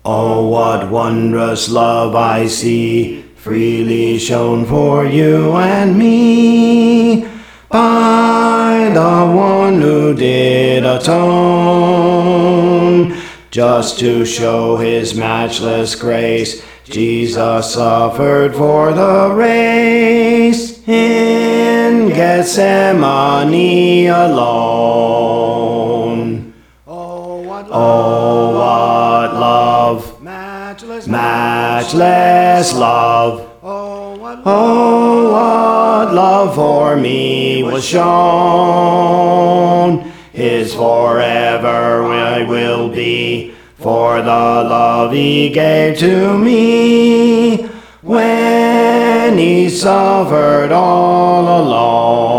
Oh, what wondrous love I see, freely shown for you and me, by the one who did atone. Just to show his matchless grace, Jesus suffered for the race in Gethsemane alone. Oh, what love, matchless love. Oh, what love for me was shown. His forever I will be, for the love he gave to me when he suffered all alone.